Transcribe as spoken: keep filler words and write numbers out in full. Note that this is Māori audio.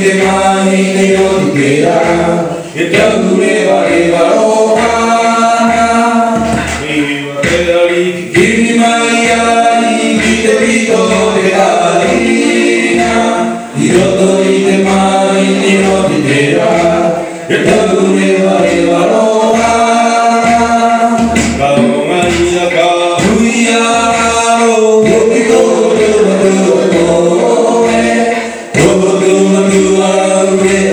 de mai ne o te ra e tau re wa e wa roha e wa te ali ki mai ai ki te pito te alina i roto i te mai ne o te ra e tau re wa e wa roha ka o ngai a ka hui a ro o ki to te o te o e o te o na tu a